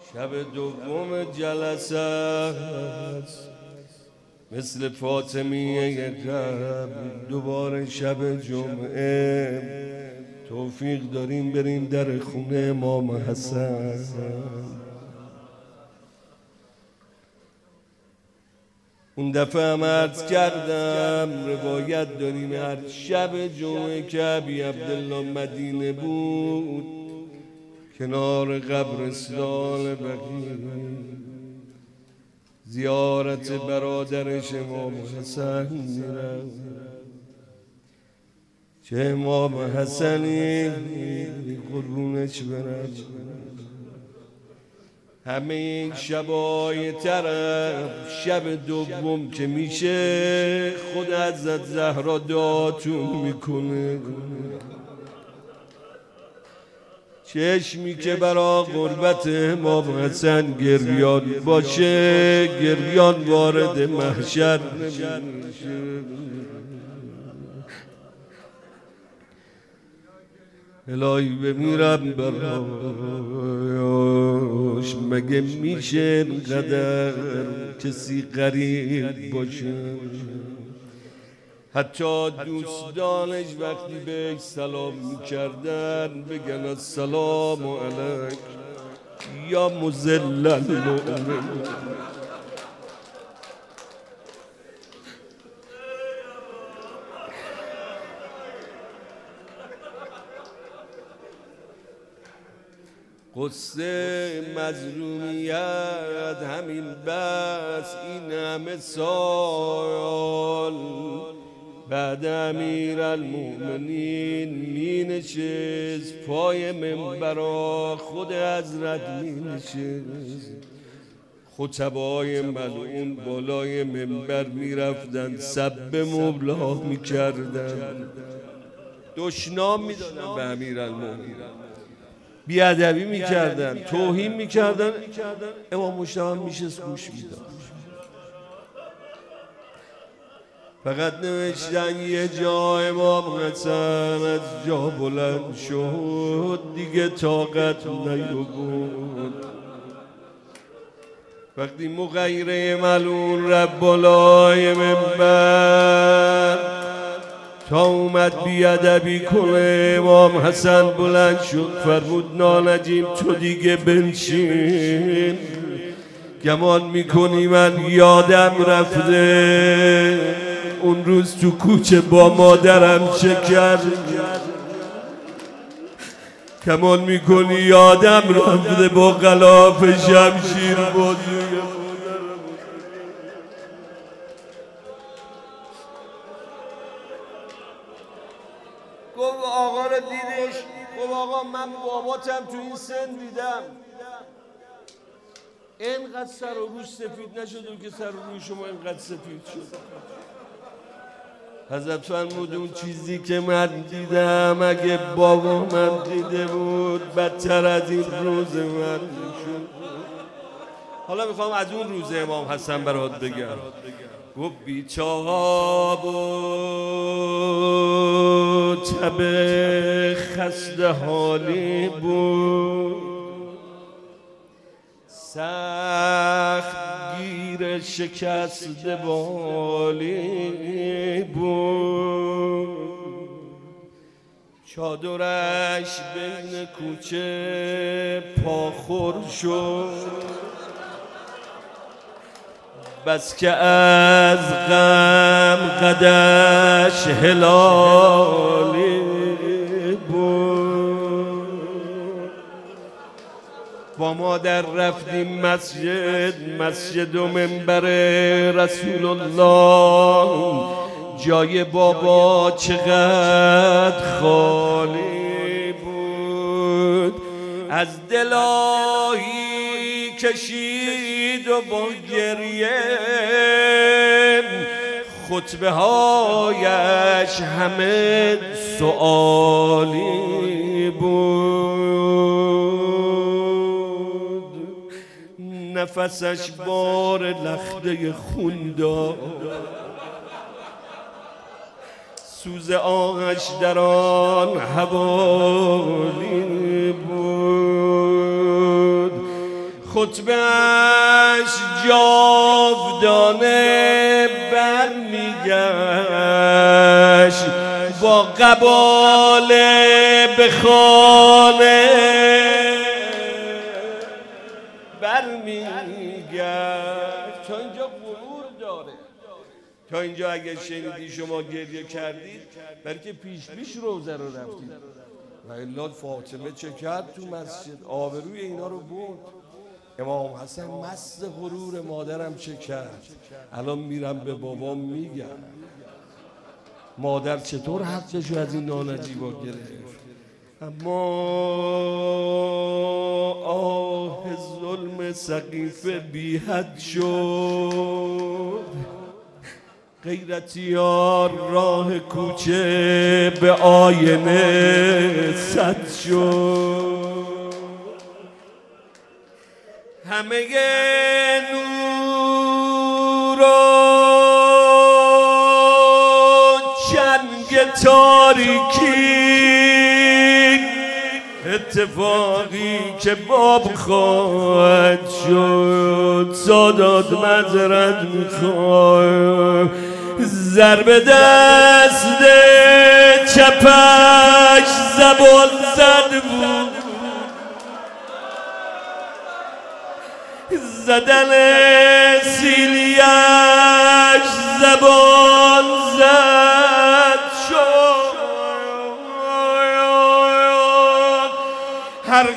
شب دوم جلسه است مثل فاطمیه قبل. دوباره شب جمعه توفیق داریم بریم در خونه امام حسن. اون دفعه هم عرض کردم روایت داریم هر شب جمعه که ابی عبدالله مدینه بود کنار قبرستان بقیع زیارت برادرش امام حسن میرفت. چه امام حسنی قربونش برم. همه این شبای طرف شب دوم که میشه خود حضرت زهرا دعاتون میکنه. چشمی که برا قربت امام حسن گریان باشه گریان وارد محشر نمیشه. الهی بمیرم براش مگه میشه قدر کسی غریب باشه. حتی دوستانش وقتی بهش سلام میکردن بگن السلام علیک یا مذل المؤمن. قصه مظلومیت همین بس این همه سال بعد امیرالمؤمنین می نشست پای منبرا خود حضرت می نشست. خطبای ملعون بالای منبر می رفتن سب مولا می کردن دشنام می دادن به امیرالمؤمنین بیادبی می کردن توهین می کردن. امام مجتبی میشست گوش می داد. فقط نوشتن یه جا امام حسن از جا بلند شد دیگه طاقت نیاورد. وقتی مغیره ملعون رفت بالای منبر تا اومد بیادبی کنه امام حسن بلند شد فرمود نانجیم تو دیگه بنشین. گمان میکنی من یادم رفته اون روز تو کوچه با مادرم چه کرد. گمان میکنی یادم رفته با غلاف شمشیر بازوی گفت آقا رو دیدش. گفت آقا من باباتم تو این سن دیدم اینقدر سر و روش سفید نشدم که سر و روی شما اینقدر سفید شد. حضرت فرمود اون چیزی که من دیدم اگه بابا من دیده بود بدتر از این روز من شد. حالا میخوام از اون روز امام حسن برات بگم. گفت بیچاره بود تب خسته حالی بود سخت گیر شکست بالی بود. چادرش بین کوچه پاخور شد بس که از غم قدش هلالی بود. با مادر رفتیم مسجد و منبر رسول الله جای بابا چقدر خالی بود. از دلاهی کشید و با گریه خطبه هایش همه سؤالی بود. نفسش بار لخته خون داد سوز آهش در آن حوالی بود. خطبه‌اش جاودانه برمیگشت با قباله به خانه برمیگشت. تا اینجا غرور داره، تا اینجا اگه شنیدی شما گریه کردید بلکه پیش روزه رو رفتید. و الا فاطمه چه کرد تو مسجد؟ آبروی اینا رو برد. امام حسن مست غرور مادرم چه کرد؟ الان میرم به بابام میگم. مادر چطور حقشو از این نانجیبا گرفت؟ اما آه ظلم سقیفه بی حد شد، غیرتیار راه کوچه به آینه سد شد. همه نور و چنگ تاریکی، اتفاقی که باب خواهد شد. سادات معذرت میخواد، ضرب دست چپش زبان زد بود، زدن سیلیش زبان زد شد. هر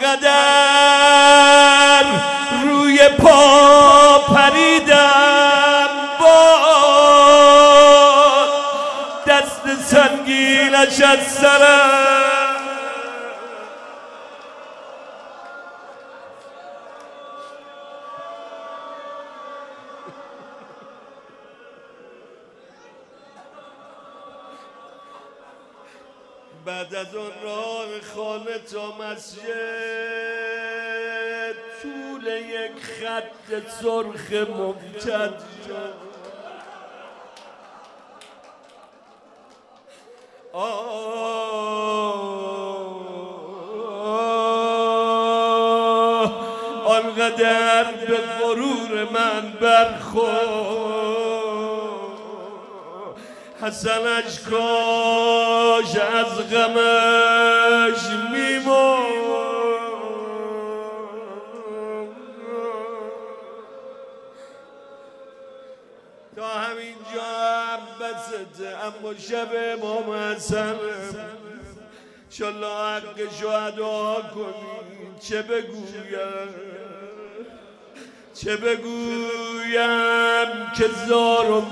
قدر روی پا پریدم باد، دست سنگینش از سرم بعد از اون راه خانه تا مسجد طول یک خط سرخ ممتد شد. آنقدر به غرور من برخورد، حسنش کاش از غمش میمرد. تا همینجا هم بسته، اما شب امام حسن انشالله حق شهدا کنید. چه بگویم که زار و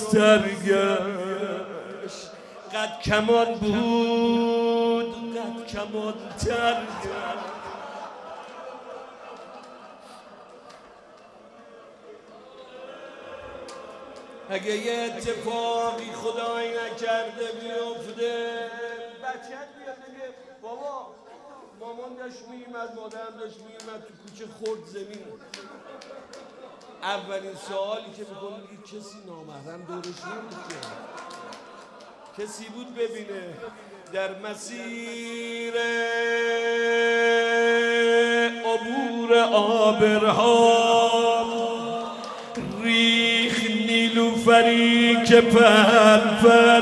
مسترگش قد کمان بود، قد کمان ترگش. اگه یه اتفاقی خدایی نکرده بیفته، بچه‌ت بیاد بگه بابا مامان داشت می‌اومد، مادرم داشت می‌اومد تو کوچه خورد زمین. اولین سوالی که میکنه میگه کسی نامحرم دورش نمیشه؟ کسی بود ببینه؟ در مسیر عبور آبرهام ریخ نیلوفری که پرپر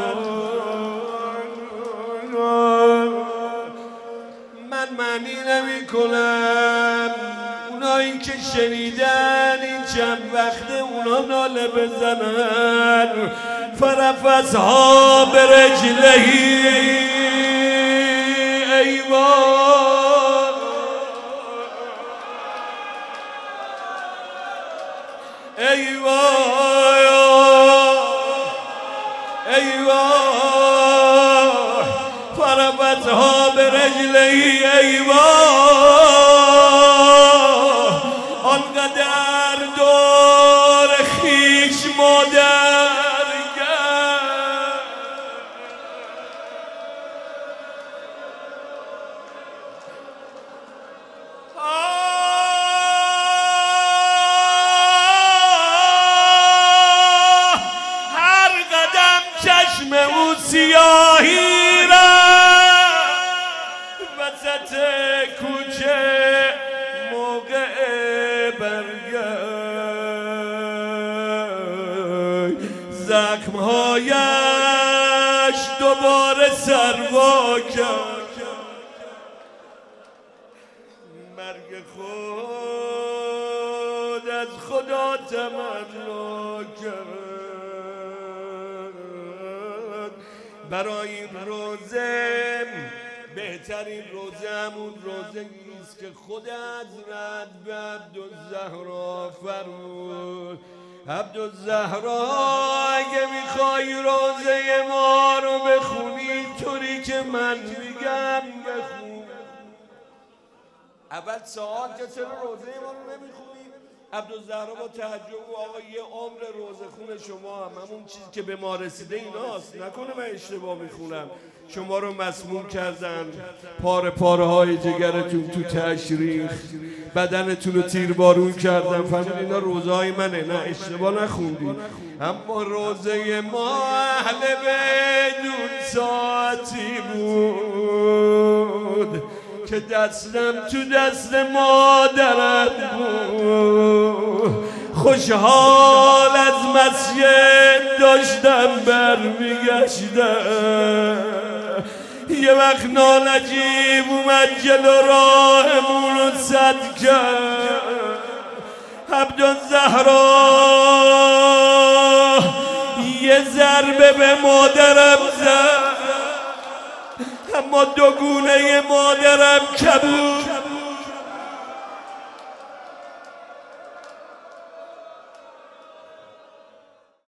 من معنی نمی کنم اونایی که شنیدن این چند وقته اونا ناله بزنن فرفزها به رجلهی ایوان ایوان ایوان فرفزها به رجلهی ایوان آنقدر دور خیش مادر هر قدم چشم او سیاهی را وسط کوچه موقع برگشت، زخمهایش دوباره سروا کرد، مرگ خود از خدا تمنا کرد. برای این روزه بهترین روزه همون روزه ایست که خود حضرت به عبدالزهرا فرمود: عبدالزهرا اگه میخوای روزه ما رو بخونی طوری که من میگم بخون. اول سوال که چرا روزه ما رو نمیخونی؟ عبدالزهرا با تعجب: آقا یه عمر روزه خون شما همون چیزی که به ما رسیده ایناست، نکنه من اشتباه میخونم. شما رو مسموم کردن، پاره پاره های جگرتون تو تشریخ، بدنتون رو تیربارون کردن، فهمید اینا روزه های منه. نه اشتباه نخوندی، اما روزه ما اهل بدون ساعتی بود که دستم تو دست مادرم بود. خوشحال از مسجد داشتم برمیگشتم، یه وقت نانجیب اومد جلو راهمون رو سد کرد. عبدالزهرا یه ضربه به مادرم زد، اما دوگونه مادرم کبود.